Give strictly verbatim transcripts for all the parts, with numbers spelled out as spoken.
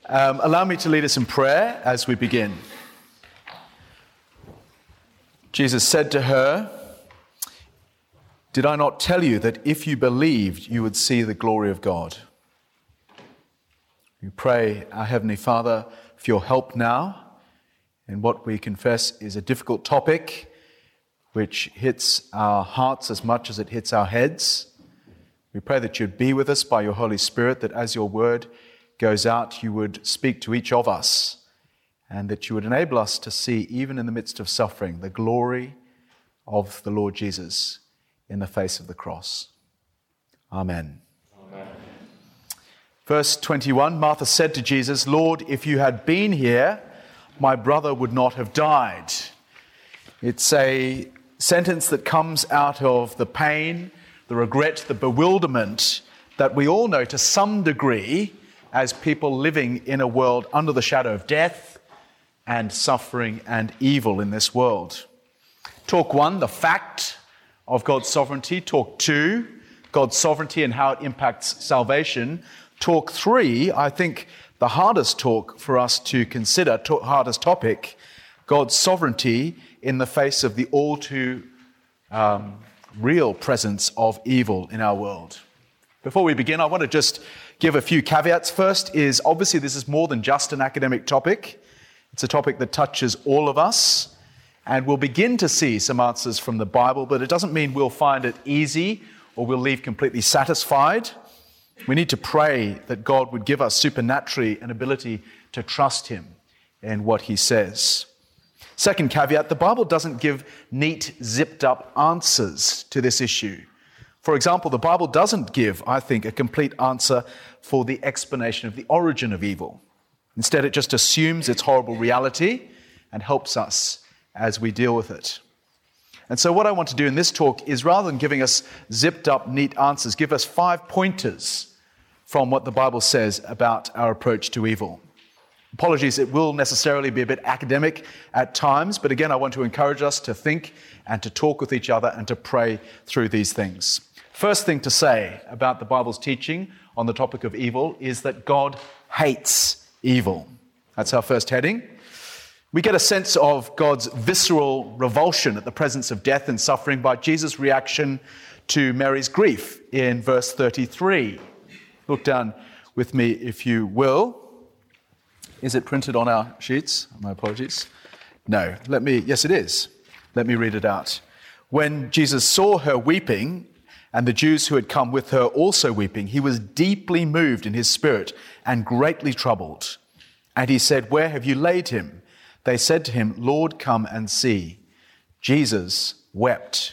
Um, allow me to lead us in prayer as we begin. Jesus said to her, "Did I not tell you that if you believed, you would see the glory of God?" We pray, our Heavenly Father, for your help now in what we confess is a difficult topic which hits our hearts as much as it hits our heads. We pray that you'd be with us by your Holy Spirit, that as your word goes out, you would speak to each of us, and that you would enable us to see, even in the midst of suffering, the glory of the Lord Jesus in the face of the cross. Amen. Amen. Verse twenty-one, Martha said to Jesus, "Lord, if you had been here, my brother would not have died." It's a sentence that comes out of the pain, the regret, the bewilderment that we all know to some degree as people living in a world under the shadow of death and suffering and evil in this world. Talk one, the fact of God's sovereignty. Talk two, God's sovereignty and how it impacts salvation. Talk three, I think the hardest talk for us to consider, to- hardest topic, God's sovereignty in the face of the all too um, real presence of evil in our world. Before we begin, I want to just give a few caveats. First is, obviously, this is more than just an academic topic. It's a topic that touches all of us, and we'll begin to see some answers from the Bible, but it doesn't mean we'll find it easy or we'll leave completely satisfied. We need to pray that God would give us supernaturally an ability to trust him in what he says. Second caveat, the Bible doesn't give neat, zipped-up answers to this issue. For example, the Bible doesn't give, I think, a complete answer for the explanation of the origin of evil. Instead, it just assumes its horrible reality and helps us as we deal with it. And so what I want to do in this talk is, rather than giving us zipped-up, neat answers, give us five pointers from what the Bible says about our approach to evil. Apologies, it will necessarily be a bit academic at times, but again, I want to encourage us to think and to talk with each other and to pray through these things. First thing to say about the Bible's teaching on the topic of evil is that God hates evil. That's our first heading. We get a sense of God's visceral revulsion at the presence of death and suffering by Jesus' reaction to Mary's grief in verse thirty-three. Look down with me if you will. Is it printed on our sheets? My apologies. No, let me, yes it is. Let me read it out. When Jesus saw her weeping, and the Jews who had come with her also weeping, he was deeply moved in his spirit and greatly troubled. And he said, "Where have you laid him?" They said to him, "Lord, come and see." Jesus wept.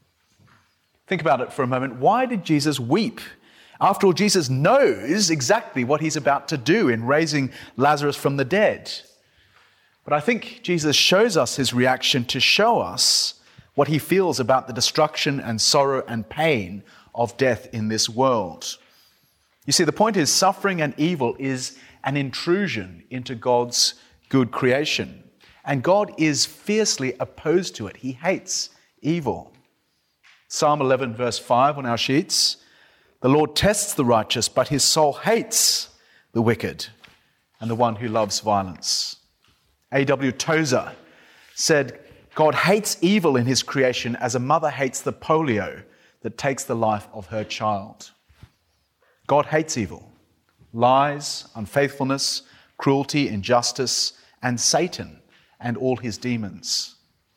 Think about it for a moment. Why did Jesus weep? After all, Jesus knows exactly what he's about to do in raising Lazarus from the dead. But I think Jesus shows us his reaction to show us what he feels about the destruction and sorrow and pain of death in this world. You see, the point is, suffering and evil is an intrusion into God's good creation. And God is fiercely opposed to it. He hates evil. Psalm eleven, verse five on our sheets. "The Lord tests the righteous, but his soul hates the wicked and the one who loves violence." A W Tozer said, "God hates evil in his creation as a mother hates the polio that takes the life of her child." God hates evil, lies, unfaithfulness, cruelty, injustice, and Satan and all his demons.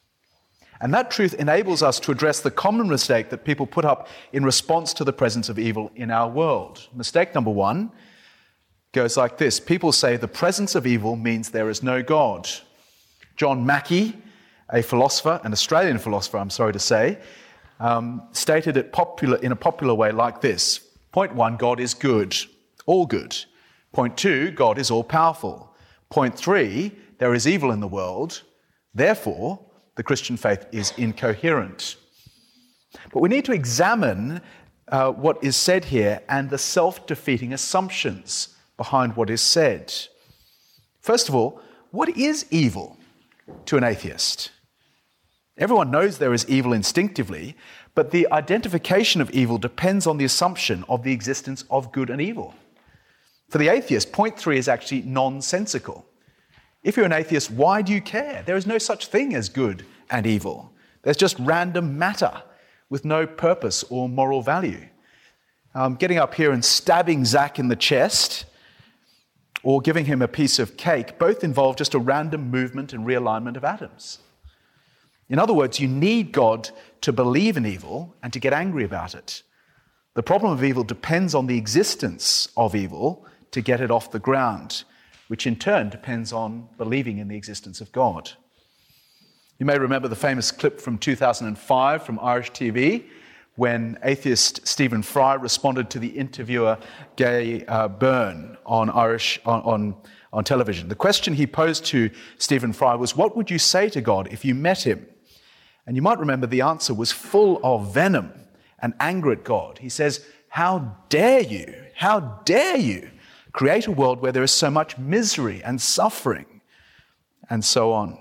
And that truth enables us to address the common mistake that people put up in response to the presence of evil in our world. Mistake number one goes like this. People say the presence of evil means there is no God. John Mackie, a philosopher, an Australian philosopher, I'm sorry to say, um, stated it popular in a popular way like this. Point one, God is good, all good. Point two, God is all-powerful. Point three, there is evil in the world. Therefore, the Christian faith is incoherent. But we need to examine uh, what is said here and the self-defeating assumptions behind what is said. First of all, what is evil to an atheist? Everyone knows there is evil instinctively, but the identification of evil depends on the assumption of the existence of good and evil. For the atheist, point three is actually nonsensical. If you're an atheist, why do you care? There is no such thing as good and evil. There's just random matter with no purpose or moral value. Um, getting up here and stabbing Zach in the chest or giving him a piece of cake both involve just a random movement and realignment of atoms. In other words, you need God to believe in evil and to get angry about it. The problem of evil depends on the existence of evil to get it off the ground, which in turn depends on believing in the existence of God. You may remember the famous clip from two thousand five from Irish T V when atheist Stephen Fry responded to the interviewer Gay uh, Byrne on Irish on, on, on television. The question he posed to Stephen Fry was, what would you say to God if you met him? And you might remember the answer was full of venom and anger at God. He says, how dare you, how dare you create a world where there is so much misery and suffering, and so on.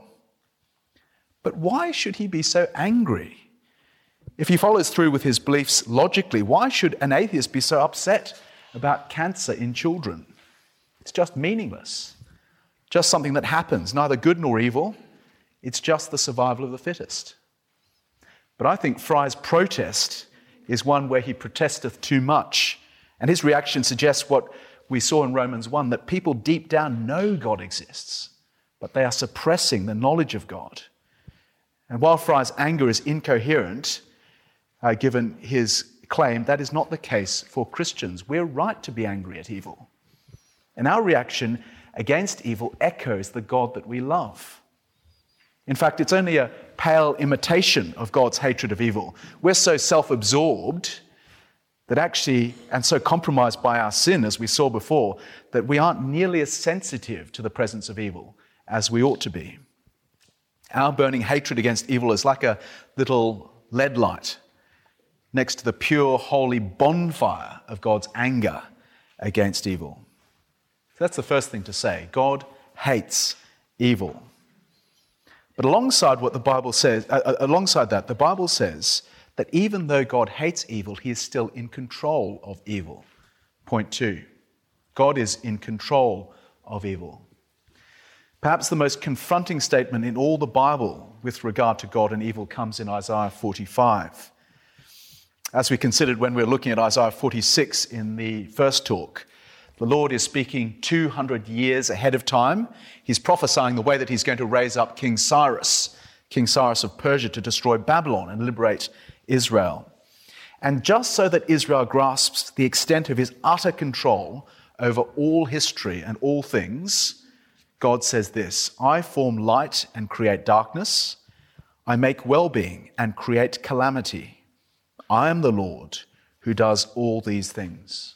But why should he be so angry? If he follows through with his beliefs logically, why should an atheist be so upset about cancer in children? It's just meaningless. Just something that happens, neither good nor evil. It's just the survival of the fittest. But I think Fry's protest is one where he protesteth too much. And his reaction suggests what we saw in Romans one, that people deep down know God exists, but they are suppressing the knowledge of God. And while Fry's anger is incoherent, uh, given his claim, that is not the case for Christians. We're right to be angry at evil. And our reaction against evil echoes the God that we love. In fact, it's only a pale imitation of God's hatred of evil. We're so self-absorbed that actually, and so compromised by our sin, as we saw before, that we aren't nearly as sensitive to the presence of evil as we ought to be. Our burning hatred against evil is like a little lead light next to the pure, holy bonfire of God's anger against evil. So that's the first thing to say. God hates evil. But alongside what the Bible says, uh, alongside that, the Bible says that even though God hates evil, he is still in control of evil. Point two, God is in control of evil. Perhaps the most confronting statement in all the Bible with regard to God and evil comes in Isaiah forty-five. As we considered when we were looking at Isaiah forty-six in the first talk, the Lord is speaking two hundred years ahead of time. He's prophesying the way that he's going to raise up King Cyrus, King Cyrus of Persia, to destroy Babylon and liberate Israel. And just so that Israel grasps the extent of his utter control over all history and all things, God says this, I form light and create darkness. I make well-being and create calamity. I am the Lord who does all these things.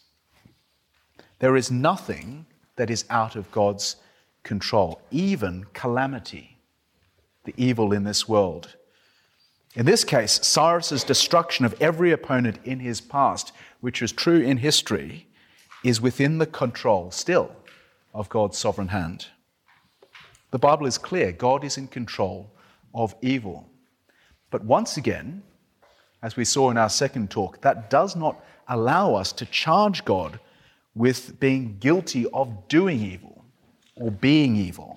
There is nothing that is out of God's control, even calamity, the evil in this world. In this case, Cyrus's destruction of every opponent in his past, which was true in history, is within the control still of God's sovereign hand. The Bible is clear. God is in control of evil. But once again, as we saw in our second talk, that does not allow us to charge God with being guilty of doing evil or being evil.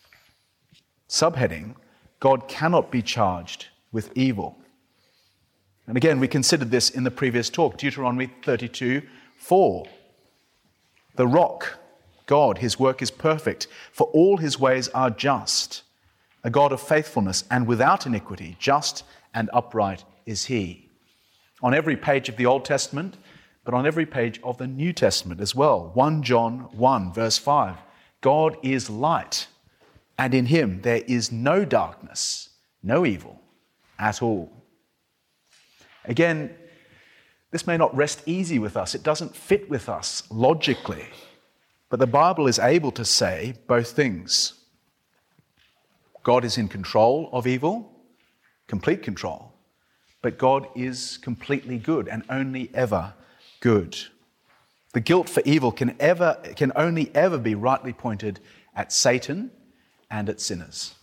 Subheading, God cannot be charged with evil. And again, we considered this in the previous talk, Deuteronomy thirty-two four. The rock, God, his work is perfect, for all his ways are just. A God of faithfulness and without iniquity, just and upright is he. On every page of the Old Testament, but on every page of the New Testament as well. First John one, verse five. God is light, and in him there is no darkness, no evil at all. Again, this may not rest easy with us. It doesn't fit with us logically. But the Bible is able to say both things. God is in control of evil, complete control. But God is completely good and only ever good. The guilt for evil can ever can only ever be rightly pointed at Satan and at sinners.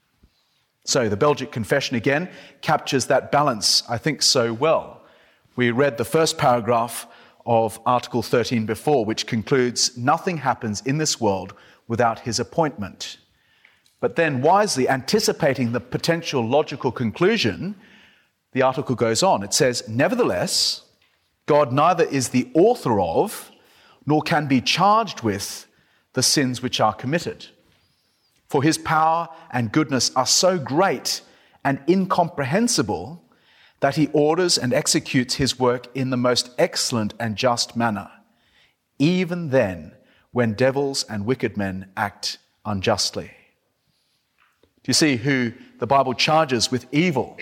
So the Belgic Confession again captures that balance, I think, so well. We read the first paragraph of Article thirteen before, which concludes, nothing happens in this world without his appointment. But then, wisely anticipating the potential logical conclusion, the article goes on. It says, nevertheless, God neither is the author of, nor can be charged with, the sins which are committed. For his power and goodness are so great and incomprehensible that he orders and executes his work in the most excellent and just manner, even then when devils and wicked men act unjustly. Do you see who the Bible charges with evil?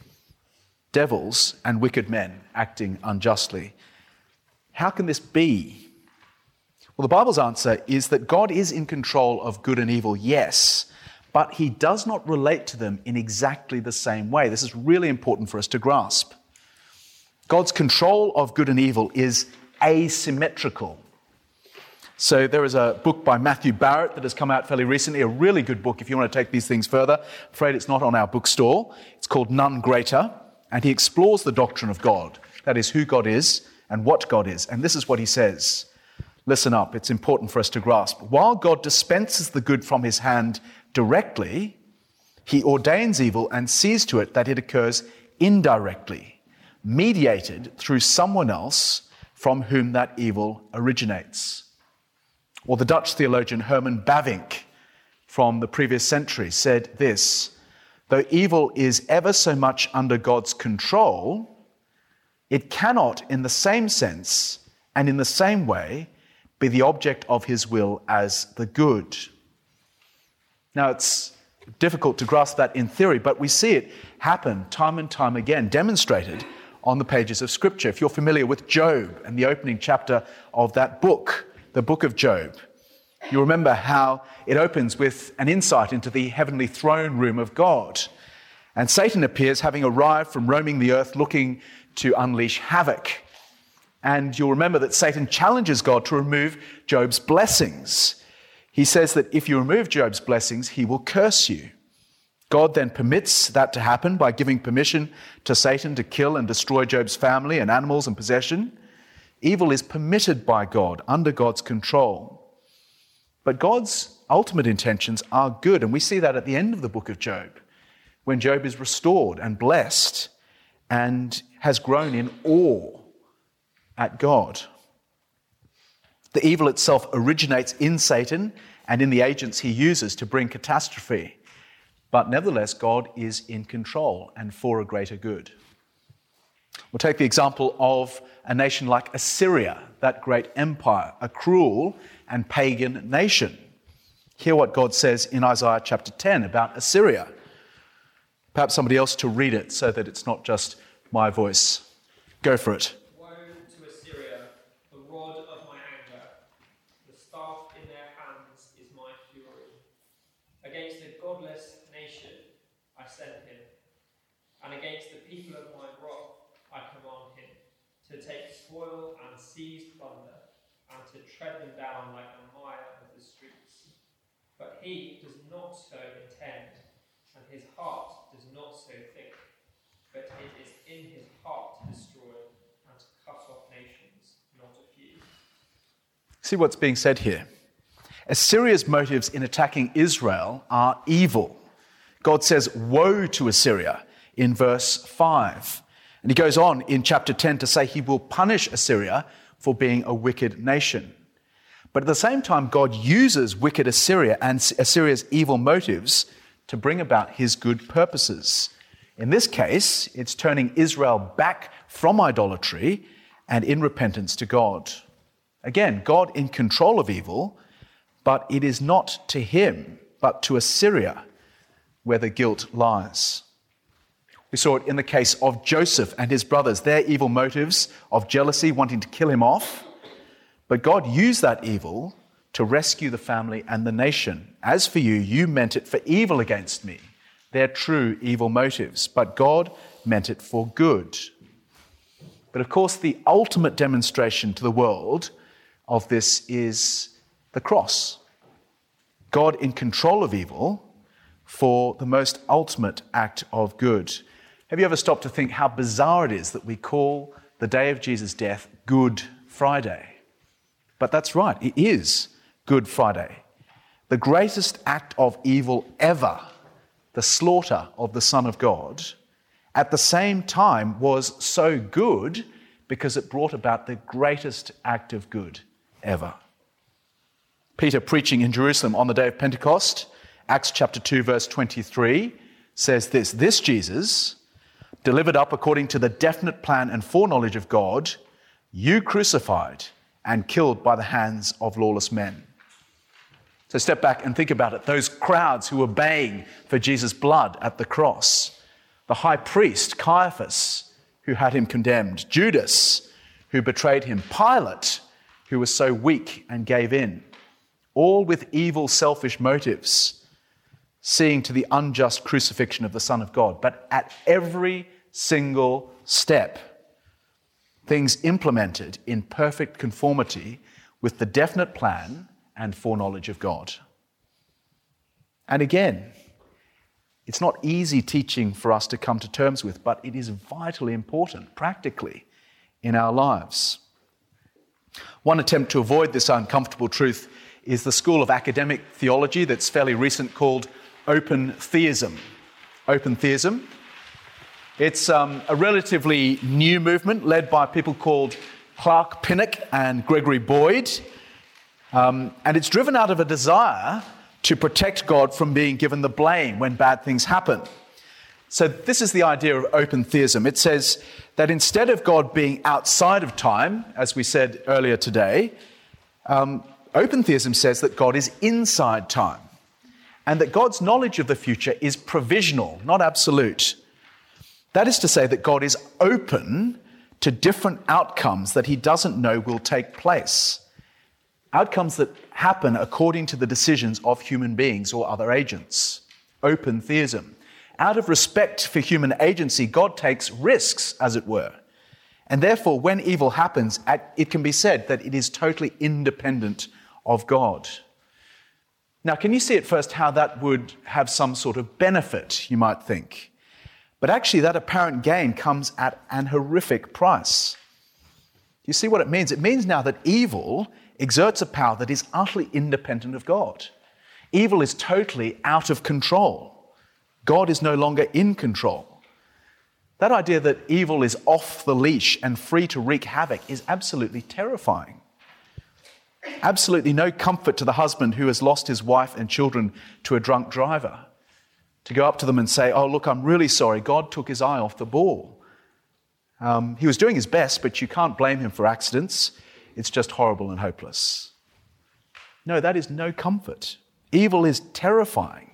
Devils and wicked men acting unjustly. How can this be? Well, the Bible's answer is that God is in control of good and evil, yes, but he does not relate to them in exactly the same way. This is really important for us to grasp. God's control of good and evil is asymmetrical. So there is a book by Matthew Barrett that has come out fairly recently, a really good book if you want to take these things further. I'm afraid it's not on our bookstore. It's called None Greater, and he explores the doctrine of God. That is, who God is and what God is. And this is what he says. Listen up, it's important for us to grasp. While God dispenses the good from his hand directly, he ordains evil and sees to it that it occurs indirectly, mediated through someone else from whom that evil originates. Or the Dutch theologian Herman Bavinck from the previous century said this, though evil is ever so much under God's control, it cannot in the same sense and in the same way be the object of his will as the good. Now, it's difficult to grasp that in theory, but we see it happen time and time again, demonstrated on the pages of Scripture. If you're familiar with Job and the opening chapter of that book, the book of Job, you remember how it opens with an insight into the heavenly throne room of God. And Satan appears, having arrived from roaming the earth, looking to unleash havoc. And you'll remember that Satan challenges God to remove Job's blessings. He says that if you remove Job's blessings, he will curse you. God then permits that to happen by giving permission to Satan to kill and destroy Job's family and animals and possession. Evil is permitted by God, under God's control. But God's ultimate intentions are good, and we see that at the end of the book of Job, when Job is restored and blessed and has grown in awe at God. The evil itself originates in Satan and in the agents he uses to bring catastrophe. But nevertheless, God is in control and for a greater good. We'll take the example of a nation like Assyria, that great empire, a cruel and pagan nation. Hear what God says in Isaiah chapter ten about Assyria. Perhaps somebody else to read it so that it's not just my voice. Go for it. Woe to Assyria, the rod of my anger. The staff in their hands is my fury. Against a godless nation I send him, and against the people of my wrath I command him, to take spoil and seize plunder, and to tread them down like the mire of the streets. But he does not so intend, and his heart does not so think, but it is in his heart to destroy and to cut off nations, not a few. See what's being said here. Assyria's motives in attacking Israel are evil. God says, woe to Assyria in verse five. And he goes on in chapter ten to say he will punish Assyria for being a wicked nation. But at the same time, God uses wicked Assyria and Assyria's evil motives to bring about his good purposes. In this case, it's turning Israel back from idolatry and in repentance to God. Again, God in control of evil, but it is not to him, but to Assyria where the guilt lies. We saw it in the case of Joseph and his brothers, their evil motives of jealousy, wanting to kill him off. But God used that evil to rescue the family and the nation. As for you, you meant it for evil against me. Their true evil motives. But God meant it for good. But of course, the ultimate demonstration to the world of this is the cross. God in control of evil for the most ultimate act of good. Have you ever stopped to think how bizarre it is that we call the day of Jesus' death Good Friday. But that's right, it is Good Friday. The greatest act of evil ever, the slaughter of the Son of God, at the same time was so good because it brought about the greatest act of good ever. Peter, preaching in Jerusalem on the day of Pentecost, Acts chapter two, verse twenty-three, says this: "This Jesus, delivered up according to the definite plan and foreknowledge of God, you crucified and killed by the hands of lawless men." So step back and think about it. Those crowds who were baying for Jesus' blood at the cross, the high priest, Caiaphas, who had him condemned, Judas, who betrayed him, Pilate, who was so weak and gave in, all with evil, selfish motives, seeing to the unjust crucifixion of the Son of God. But at every single step, things implemented in perfect conformity with the definite plan and foreknowledge of God. And again, it's not easy teaching for us to come to terms with, but it is vitally important, practically, in our lives. One attempt to avoid this uncomfortable truth is the school of academic theology that's fairly recent called open theism. Open theism. It's um, a relatively new movement led by people called Clark Pinnock and Gregory Boyd. Um, and it's driven out of a desire to protect God from being given the blame when bad things happen. So this is the idea of open theism. It says that instead of God being outside of time, as we said earlier today, um, open theism says that God is inside time, and that God's knowledge of the future is provisional, not absolute. That is to say that God is open to different outcomes that he doesn't know will take place. Outcomes that happen according to the decisions of human beings or other agents. Open theism. Out of respect for human agency, God takes risks, as it were. And therefore, when evil happens, it can be said that it is totally independent of God. Now, can you see at first how that would have some sort of benefit, you might think? But actually, that apparent gain comes at an horrific price. You see what it means? It means now that evil exerts a power that is utterly independent of God. Evil is totally out of control. God is no longer in control. That idea that evil is off the leash and free to wreak havoc is absolutely terrifying. Absolutely no comfort to the husband who has lost his wife and children to a drunk driver, to go up to them and say, "Oh, look, I'm really sorry. God took his eye off the ball. Um, he was doing his best, but you can't blame him for accidents. It's just horrible and hopeless." No, that is no comfort. Evil is terrifying.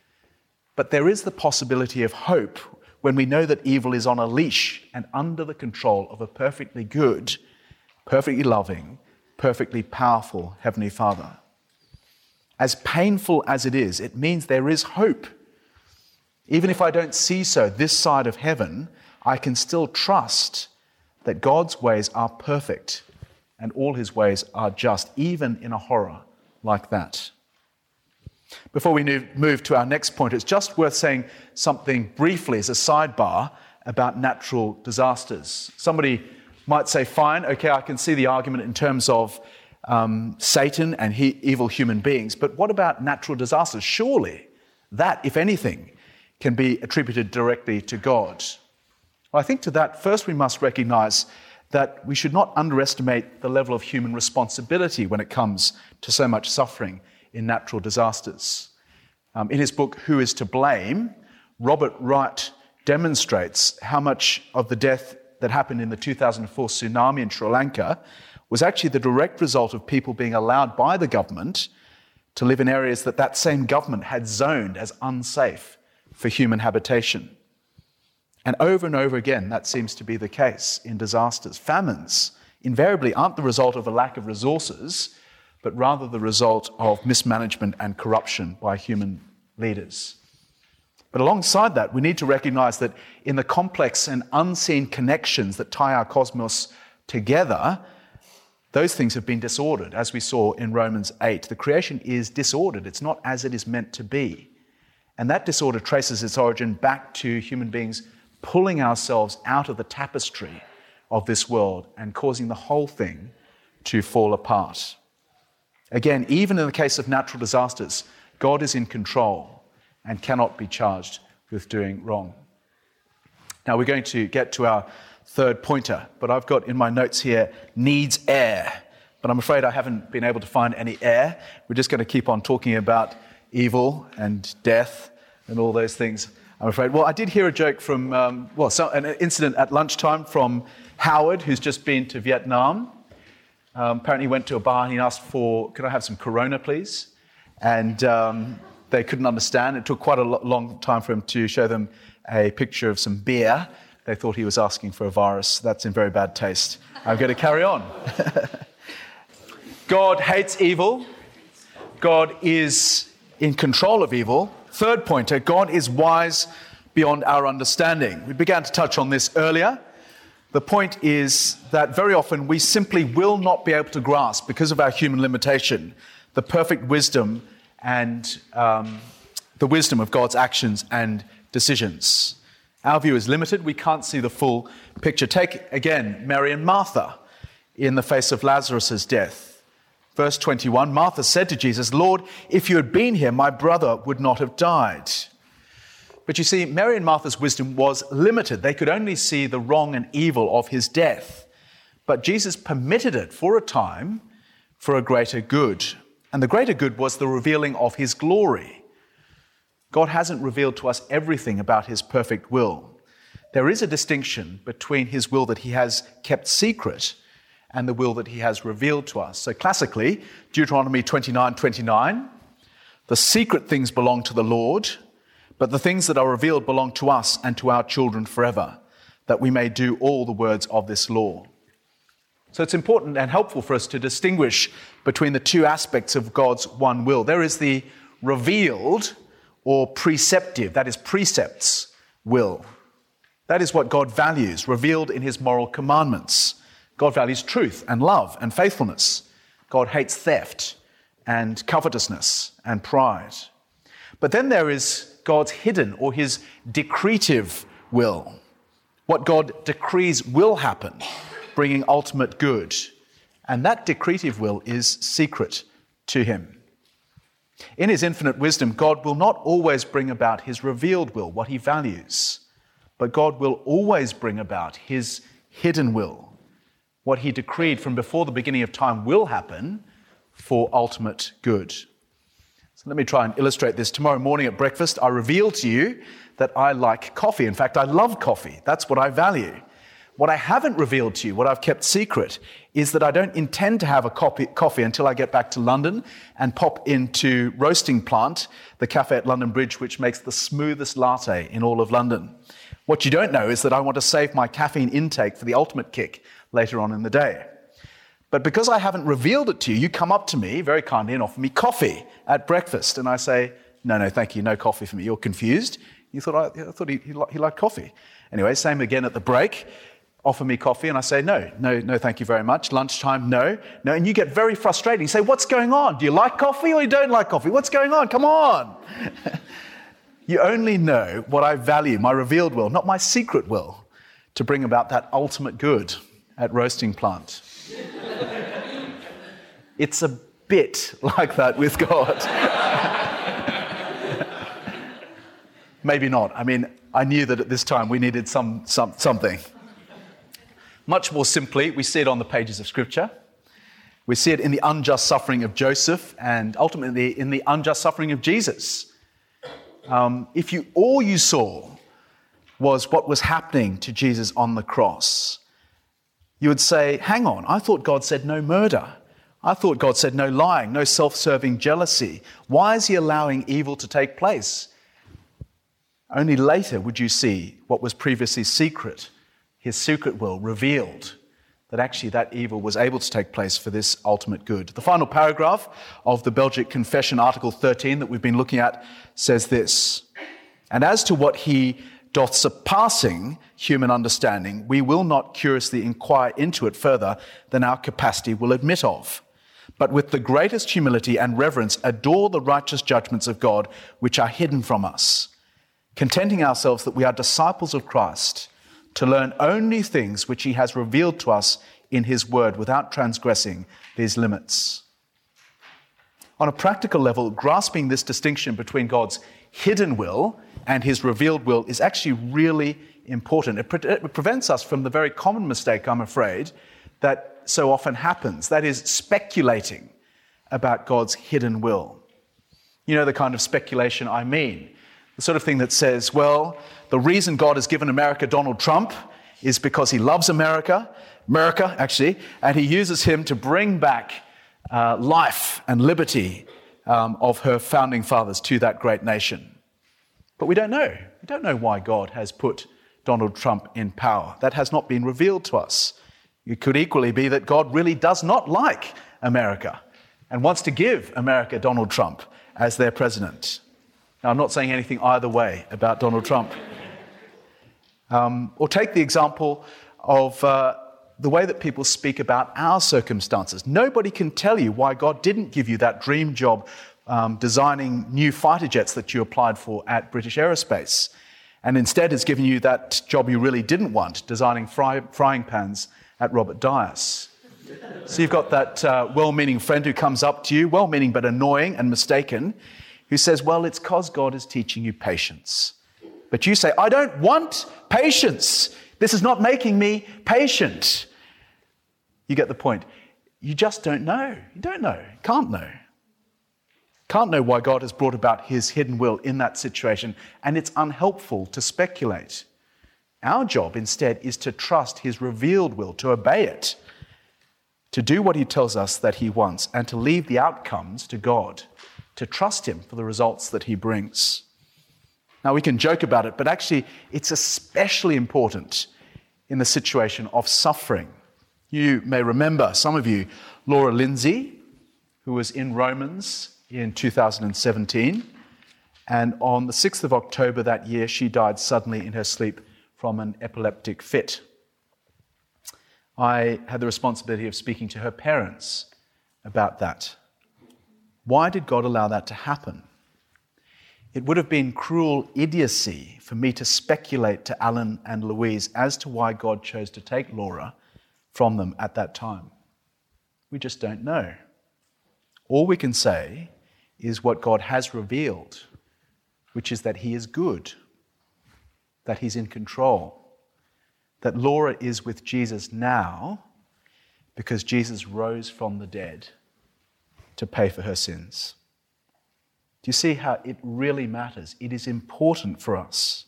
But there is the possibility of hope when we know that evil is on a leash and under the control of a perfectly good, perfectly loving, perfectly powerful Heavenly Father. As painful as it is, it means there is hope. Even if I don't see so this side of heaven, I can still trust that God's ways are perfect and all his ways are just, even in a horror like that. Before we move to our next point, it's just worth saying something briefly as a sidebar about natural disasters. Somebody might say, fine, okay, I can see the argument in terms of um, Satan and he, evil human beings, but what about natural disasters? Surely that, if anything, can be attributed directly to God. Well, I think to that, first we must recognize that we should not underestimate the level of human responsibility when it comes to so much suffering in natural disasters. Um, in his book, Who is to Blame?, Robert Wright demonstrates how much of the death that happened in the two thousand four tsunami in Sri Lanka was actually the direct result of people being allowed by the government to live in areas that that same government had zoned as unsafe for human habitation. And over and over again, that seems to be the case in disasters. Famines invariably aren't the result of a lack of resources, but rather the result of mismanagement and corruption by human leaders. But alongside that, we need to recognize that in the complex and unseen connections that tie our cosmos together, those things have been disordered, as we saw in Romans eight. The creation is disordered. It's not as it is meant to be. And that disorder traces its origin back to human beings pulling ourselves out of the tapestry of this world and causing the whole thing to fall apart. Again, even in the case of natural disasters, God is in control and cannot be charged with doing wrong. Now we're going to get to our third pointer, but I've got in my notes here, needs air. But I'm afraid I haven't been able to find any air. We're just going to keep on talking about evil and death and all those things, I'm afraid. Well, I did hear a joke from, um, well, so, an incident at lunchtime from Howard, who's just been to Vietnam. Um, apparently he went to a bar and he asked for, could I have some Corona, please? And um, they couldn't understand. It took quite a lo- long time for him to show them a picture of some beer. They thought he was asking for a virus. That's in very bad taste. I'm going to carry on. God hates evil. God is in control of evil. Third pointer, God is wise beyond our understanding. We began to touch on this earlier. The point is that very often we simply will not be able to grasp, because of our human limitation, the perfect wisdom and um, the wisdom of God's actions and decisions. Our view is limited. We can't see the full picture. Take, again, Mary and Martha in the face of Lazarus' death. Verse twenty-one, Martha said to Jesus, Lord, if you had been here, my brother would not have died. But you see, Mary and Martha's wisdom was limited. They could only see the wrong and evil of his death. But Jesus permitted it for a time for a greater good. And the greater good was the revealing of his glory. God hasn't revealed to us everything about his perfect will. There is a distinction between his will that he has kept secret and the will that he has revealed to us. So classically, Deuteronomy twenty-nine twenty-nine, the secret things belong to the Lord, but the things that are revealed belong to us and to our children forever, that we may do all the words of this law. So it's important and helpful for us to distinguish between the two aspects of God's one will. There is the revealed or preceptive, that is precepts, will. That is what God values, revealed in his moral commandments. God values truth and love and faithfulness. God hates theft and covetousness and pride. But then there is God's hidden or his decretive will. What God decrees will happen, bringing ultimate good. And that decretive will is secret to him. In his infinite wisdom, God will not always bring about his revealed will, what he values, but God will always bring about his hidden will. What he decreed from before the beginning of time will happen for ultimate good. So let me try and illustrate this. Tomorrow morning at breakfast, I reveal to you that I like coffee. In fact, I love coffee. That's what I value. What I haven't revealed to you, what I've kept secret, is that I don't intend to have a coffee until I get back to London and pop into Roasting Plant, the cafe at London Bridge, which makes the smoothest latte in all of London. What you don't know is that I want to save my caffeine intake for the ultimate kick later on in the day. But because I haven't revealed it to you, you come up to me very kindly and offer me coffee at breakfast. And I say, no, no, thank you, no coffee for me. You're confused. You thought I, I thought he, he, he liked coffee. Anyway, same again at the break. Offer me coffee, and I say, no, no, no, thank you very much. Lunchtime, no, no. And you get very frustrated. You say, what's going on? Do you like coffee or you don't like coffee? What's going on? Come on. You only know what I value, my revealed will, not my secret will, to bring about that ultimate good at Roasting Plant. It's a bit like that with God. Maybe not. I mean, I knew that at this time we needed some, some something. Much more simply, we see it on the pages of Scripture. We see it in the unjust suffering of Joseph and ultimately in the unjust suffering of Jesus. Um, if you all you saw was what was happening to Jesus on the cross, you would say, hang on, I thought God said no murder. I thought God said no lying, no self-serving jealousy. Why is he allowing evil to take place? Only later would you see what was previously secret, his secret will revealed, that actually that evil was able to take place for this ultimate good. The final paragraph of the Belgic Confession, Article thirteen, that we've been looking at, says this, and as to what he doth surpassing human understanding, we will not curiously inquire into it further than our capacity will admit of, but with the greatest humility and reverence adore the righteous judgments of God which are hidden from us, contenting ourselves that we are disciples of Christ, to learn only things which he has revealed to us in his word without transgressing these limits. On a practical level, grasping this distinction between God's hidden will and his revealed will is actually really important. It, pre- it prevents us from the very common mistake, I'm afraid, that so often happens. That is speculating about God's hidden will. You know the kind of speculation I mean. The sort of thing that says, well, the reason God has given America Donald Trump is because he loves America, America actually, and he uses him to bring back uh, life and liberty um, of her founding fathers to that great nation. But we don't know. We don't know why God has put Donald Trump in power. That has not been revealed to us. It could equally be that God really does not like America and wants to give America Donald Trump as their president. Now, I'm not saying anything either way about Donald Trump. Um, or take the example of uh, the way that people speak about our circumstances. Nobody can tell you why God didn't give you that dream job um, designing new fighter jets that you applied for at British Aerospace, and instead has given you that job you really didn't want, designing fry, frying pans at Robert Dias. So you've got that uh, well-meaning friend who comes up to you, well-meaning but annoying and mistaken, who says, well, it's because God is teaching you patience. But you say, I don't want patience. This is not making me patient. You get the point. You just don't know. You don't know. Can't know. Can't know why God has brought about his hidden will in that situation, and it's unhelpful to speculate. Our job instead is to trust his revealed will, to obey it, to do what he tells us that he wants, and to leave the outcomes to God, to trust him for the results that he brings. Now, we can joke about it, but actually it's especially important in the situation of suffering. You may remember, some of you, Laura Lindsay, who was in Romans in two thousand seventeen, and on the sixth of October that year, she died suddenly in her sleep from an epileptic fit. I had the responsibility of speaking to her parents about that. Why did God allow that to happen? It would have been cruel idiocy for me to speculate to Alan and Louise as to why God chose to take Laura from them at that time. We just don't know. All we can say is what God has revealed, which is that he is good, that he's in control, that Laura is with Jesus now because Jesus rose from the dead to pay for her sins. Do you see how it really matters? It is important for us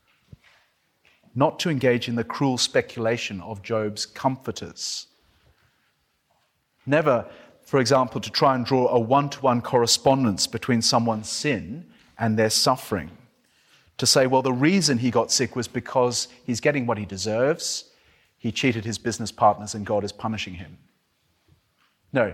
not to engage in the cruel speculation of Job's comforters. Never, for example, to try and draw a one-to-one correspondence between someone's sin and their suffering. To say, well, the reason he got sick was because he's getting what he deserves, he cheated his business partners and God is punishing him. No.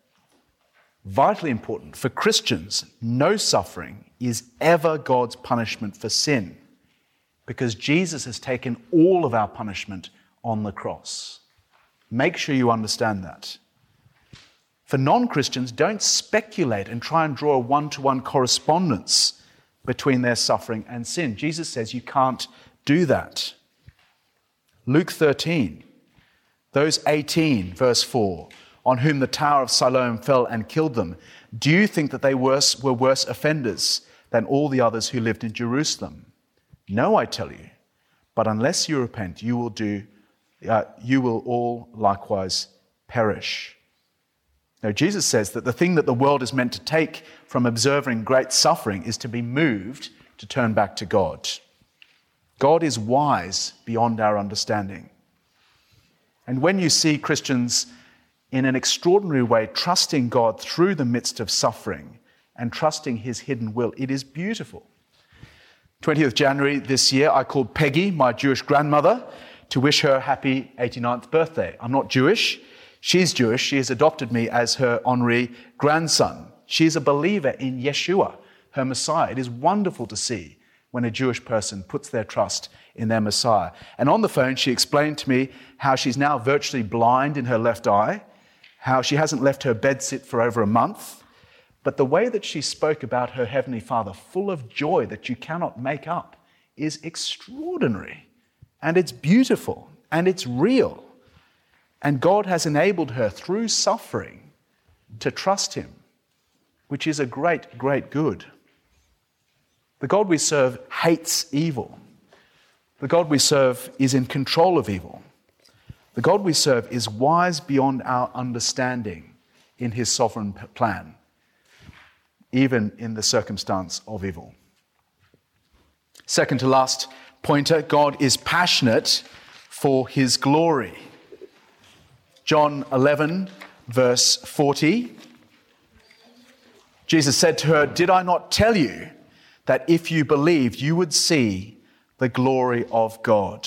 Vitally important, for Christians, no suffering is ever God's punishment for sin, because Jesus has taken all of our punishment on the cross. Make sure you understand that. For non-Christians, don't speculate and try and draw a one-to-one correspondence between their suffering and sin. Jesus says you can't do that. Luke thirteen, those eighteen, verse four, on whom the tower of Siloam fell and killed them, do you think that they were worse offenders than all the others who lived in Jerusalem? No, I tell you, but unless you repent, you will do, uh, you will all likewise perish. Now, Jesus says that the thing that the world is meant to take from observing great suffering is to be moved to turn back to God. God is wise beyond our understanding. And when you see Christians in an extraordinary way trusting God through the midst of suffering and trusting his hidden will, it is beautiful. twentieth of January this year, I called Peggy, my Jewish grandmother, to wish her happy eighty-ninth birthday. I'm not Jewish. She's Jewish. She has adopted me as her honorary grandson. She's a believer in Yeshua, her Messiah. It is wonderful to see when a Jewish person puts their trust in their Messiah. And on the phone, she explained to me how she's now virtually blind in her left eye, how she hasn't left her bedsit for over a month. But the way that she spoke about her Heavenly Father, full of joy that you cannot make up, is extraordinary. And it's beautiful. And it's real. And God has enabled her through suffering to trust him, which is a great, great good. The God we serve hates evil. The God we serve is in control of evil. The God we serve is wise beyond our understanding in his sovereign plan, even in the circumstance of evil. Second to last pointer, God is passionate for his glory. John eleven, verse forty. Jesus said to her, "Did I not tell you that if you believed, you would see the glory of God?"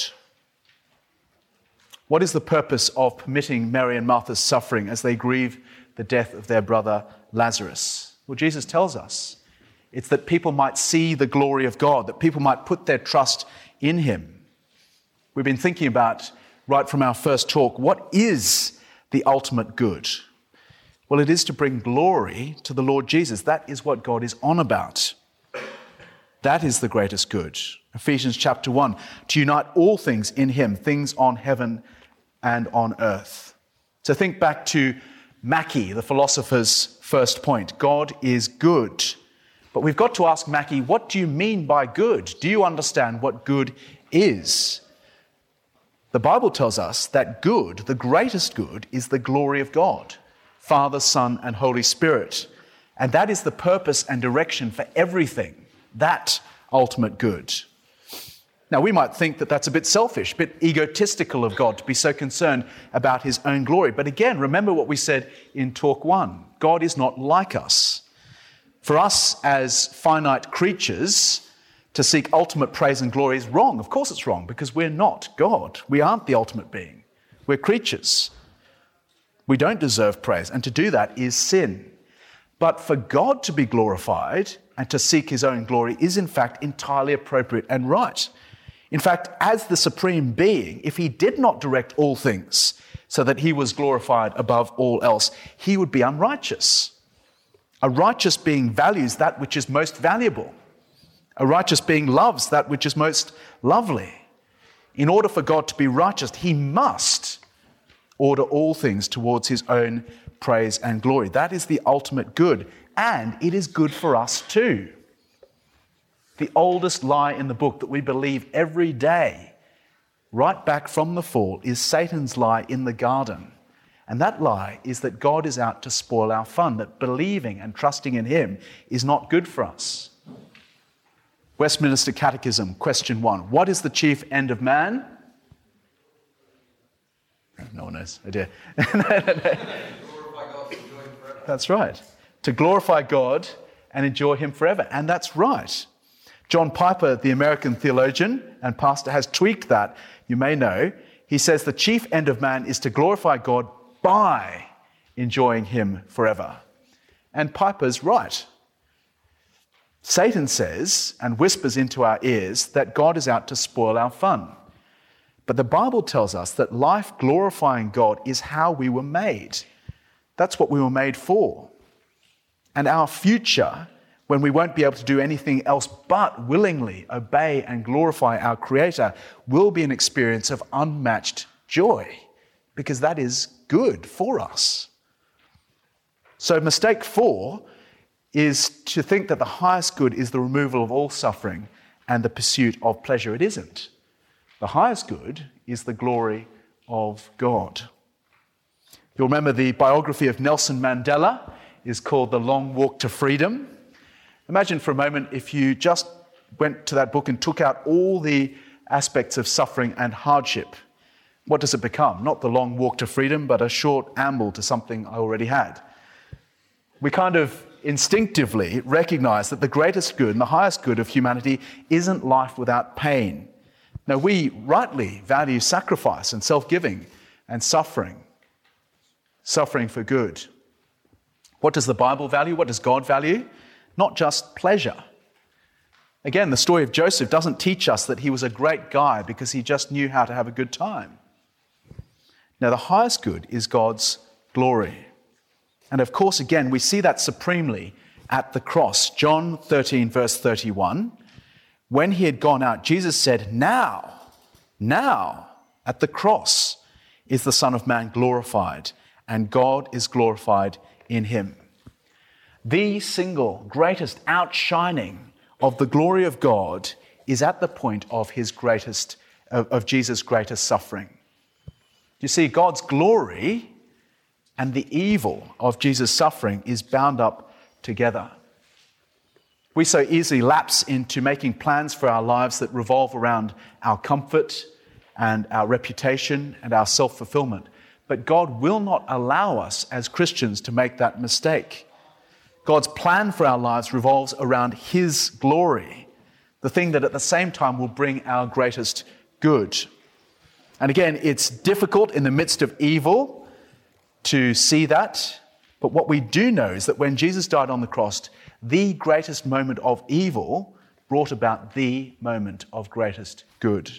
What is the purpose of permitting Mary and Martha's suffering as they grieve the death of their brother Lazarus? Well, Jesus tells us it's that people might see the glory of God, that people might put their trust in him. We've been thinking about, right from our first talk, what is the ultimate good? Well, it is to bring glory to the Lord Jesus. That is what God is on about. That is the greatest good. Ephesians chapter one, to unite all things in him, things on heaven and on earth. So think back to Mackie, the philosopher's first point. God is good. But we've got to ask Mackie, what do you mean by good? Do you understand what good is? The Bible tells us that good, the greatest good, is the glory of God, Father, Son, and Holy Spirit. And that is the purpose and direction for everything, that ultimate good. Now, we might think that that's a bit selfish, a bit egotistical of God to be so concerned about his own glory. But again, remember what we said in talk one. God is not like us. For us as finite creatures, to seek ultimate praise and glory is wrong. Of course it's wrong, because we're not God. We aren't the ultimate being. We're creatures. We don't deserve praise, and to do that is sin. But for God to be glorified and to seek his own glory is in fact entirely appropriate and right. In fact, as the supreme being, if he did not direct all things so that he was glorified above all else, he would be unrighteous. A righteous being values that which is most valuable. A righteous being loves that which is most lovely. In order for God to be righteous, he must order all things towards his own praise and glory. That is the ultimate good, and it is good for us too. The oldest lie in the book that we believe every day, right back from the fall, is Satan's lie in the garden. And that lie is that God is out to spoil our fun, that believing and trusting in him is not good for us. Westminster Catechism, question one. What is the chief end of man? No one knows. Oh dear. That's right. To glorify God and enjoy him forever. And that's right. John Piper, the American theologian and pastor, has tweaked that. You may know. He says the chief end of man is to glorify God by enjoying him forever. And Piper's right. Satan says and whispers into our ears that God is out to spoil our fun. But the Bible tells us that life glorifying God is how we were made. That's what we were made for. And our future, when we won't be able to do anything else but willingly obey and glorify our Creator, will be an experience of unmatched joy, because that is good for us. So mistake four is to think that the highest good is the removal of all suffering and the pursuit of pleasure. It isn't. The highest good is the glory of God. You'll remember the biography of Nelson Mandela is called The Long Walk to Freedom. Imagine for a moment if you just went to that book and took out all the aspects of suffering and hardship. What does it become? Not the long walk to freedom, but a short amble to something I already had. We kind of instinctively recognize that the greatest good and the highest good of humanity isn't life without pain. Now, we rightly value sacrifice and self-giving and suffering, suffering for good. What does the Bible value? What does God value? Not just pleasure. Again, the story of Joseph doesn't teach us that he was a great guy because he just knew how to have a good time. Now, the highest good is God's glory. And of course, again, we see that supremely at the cross. John thirteen, verse thirty-one. When he had gone out, Jesus said, now, now, at the cross, is the Son of Man glorified, and God is glorified in him. The single greatest outshining of the glory of God is at the point of his greatest, of, of Jesus' greatest suffering. You see, God's glory and the evil of Jesus' suffering is bound up together. We so easily lapse into making plans for our lives that revolve around our comfort and our reputation and our self-fulfillment. But God will not allow us as Christians to make that mistake. God's plan for our lives revolves around his glory, the thing that at the same time will bring our greatest good. And again, it's difficult in the midst of evil to see that, but what we do know is that when Jesus died on the cross, the greatest moment of evil brought about the moment of greatest good.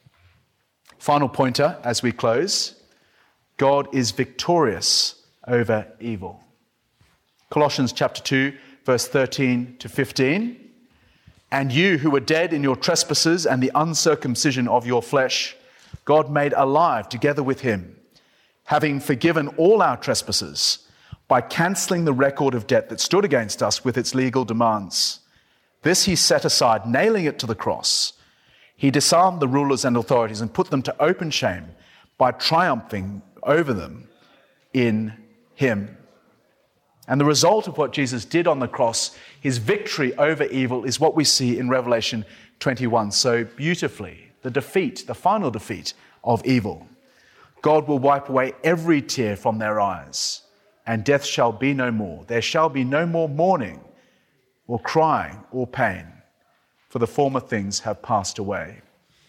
Final pointer as we close: God is victorious over evil. Colossians chapter two, verse thirteen to fifteen. And you who were dead in your trespasses and the uncircumcision of your flesh, God made alive together with him, having forgiven all our trespasses by cancelling the record of debt that stood against us with its legal demands. This he set aside, nailing it to the cross. He disarmed the rulers and authorities and put them to open shame by triumphing over them in him. And the result of what Jesus did on the cross, his victory over evil, is what we see in Revelation twenty-one so beautifully. The defeat, the final defeat of evil. God will wipe away every tear from their eyes, and death shall be no more. There shall be no more mourning or crying or pain, for the former things have passed away.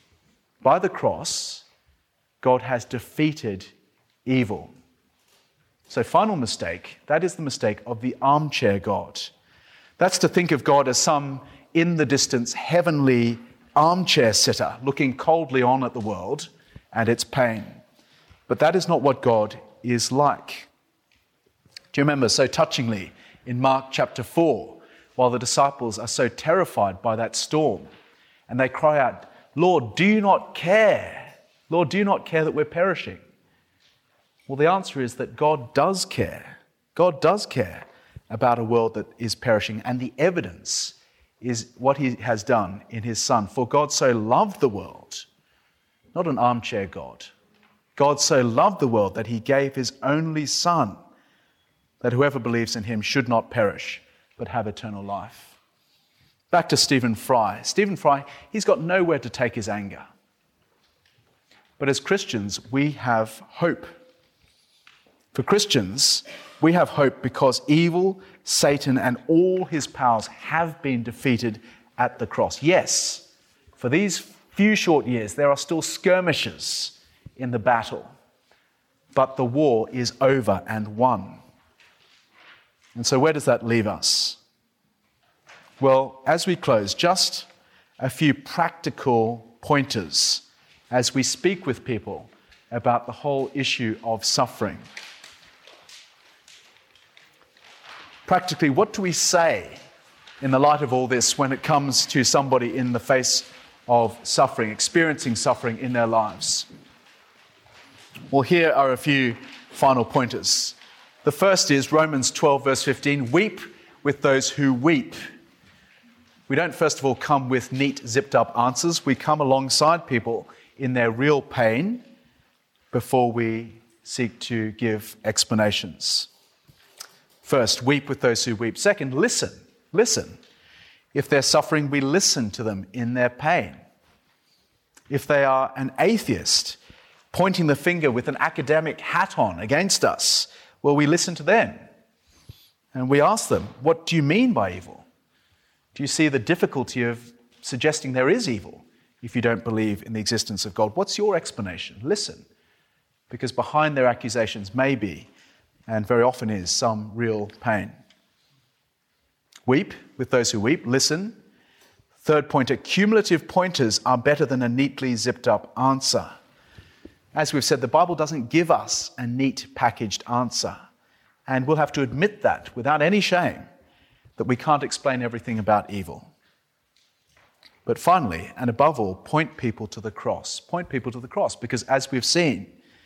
By the cross, God has defeated evil. So final mistake, that is the mistake of the armchair God. That's to think of God as some in the distance heavenly armchair sitter looking coldly on at the world and its pain. But that is not what God is like. Do you remember so touchingly in Mark chapter four, while the disciples are so terrified by that storm, and they cry out, "Lord, do you not care? Lord, do you not care that we're perishing?" Well, the answer is that God does care. God does care about a world that is perishing, and the evidence is what he has done in his Son. For God so loved the world, not an armchair God. God so loved the world that he gave his only Son, that whoever believes in him should not perish, but have eternal life. Back to Stephen Fry. Stephen Fry, he's got nowhere to take his anger. But as Christians, we have hope. For Christians, we have hope because evil, Satan, and all his powers have been defeated at the cross. Yes, for these few short years, there are still skirmishes in the battle, but the war is over and won. And so where does that leave us? Well, as we close, just a few practical pointers as we speak with people about the whole issue of suffering. Practically, what do we say in the light of all this when it comes to somebody in the face of suffering, experiencing suffering in their lives? Well, here are a few final pointers. The first is Romans twelve, verse fifteen, weep with those who weep. We don't, first of all, come with neat, zipped-up answers. We come alongside people in their real pain before we seek to give explanations. First, weep with those who weep. Second, listen. Listen. If they're suffering, we listen to them in their pain. If they are an atheist, pointing the finger with an academic hat on against us, well, we listen to them. And we ask them, what do you mean by evil? Do you see the difficulty of suggesting there is evil if you don't believe in the existence of God? What's your explanation? Listen. Because behind their accusations may be, and very often is, some real pain. Weep with those who weep. Listen. Third pointer, cumulative pointers are better than a neatly zipped up answer. As we've said, the Bible doesn't give us a neat packaged answer. And we'll have to admit that without any shame, that we can't explain everything about evil. But finally, and above all, point people to the cross. Point people to the cross, because as we've seen,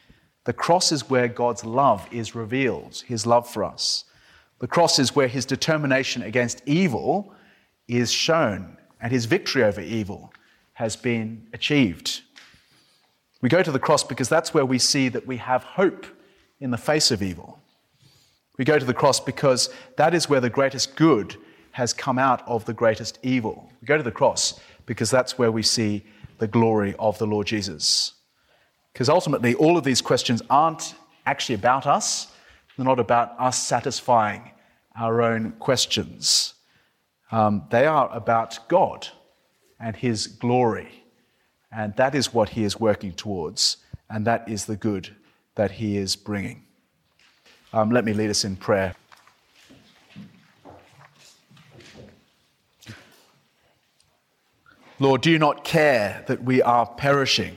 The cross is where God's love is revealed, his love for us. The cross is where his determination against evil is shown and his victory over evil has been achieved. We go to the cross because that's where we see that we have hope in the face of evil. We go to the cross because that is where the greatest good has come out of the greatest evil. We go to the cross because that's where we see the glory of the Lord Jesus. Because ultimately, all of these questions aren't actually about us. They're not about us satisfying our own questions. Um, they are about God and his glory. And that is what he is working towards. And that is the good that he is bringing. Um, let me lead us in prayer. Lord, do you not care that we are perishing?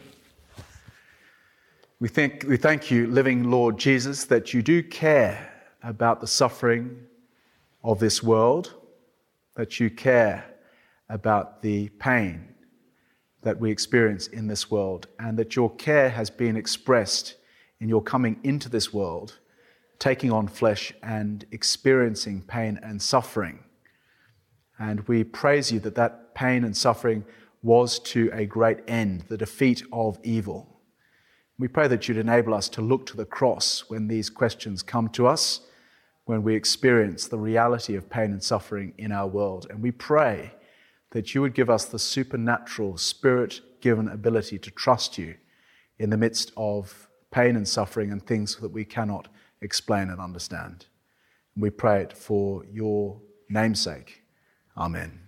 We think, we thank you, living Lord Jesus, that you do care about the suffering of this world, that you care about the pain that we experience in this world, and that your care has been expressed in your coming into this world, taking on flesh and experiencing pain and suffering. And we praise you that that pain and suffering was to a great end, the defeat of evil. We pray that you'd enable us to look to the cross when these questions come to us, when we experience the reality of pain and suffering in our world. And we pray that you would give us the supernatural, spirit-given ability to trust you in the midst of pain and suffering and things that we cannot explain and understand. And we pray it for your namesake. Amen.